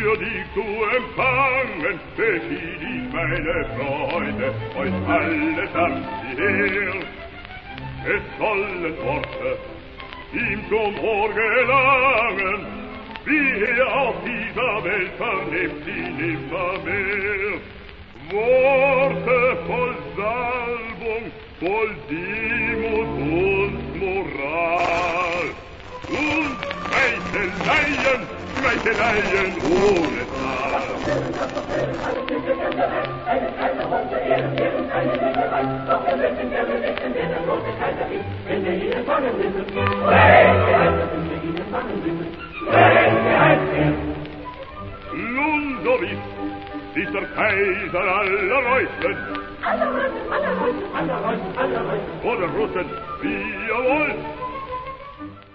würdig zu empfangen, beschied ich meine Freude, euch allesamt hierher. Es sollen Worte ihm zum Ohr gelangen, wie er auf dieser Welt verlebt sie nimmermehr. Worte voll Salbung, voll Demut und Moral. Und Schmeicheleien ohne Zahl. Nun so ist der Kaiser aller Reußen, oder Russen, wie ihr wollt,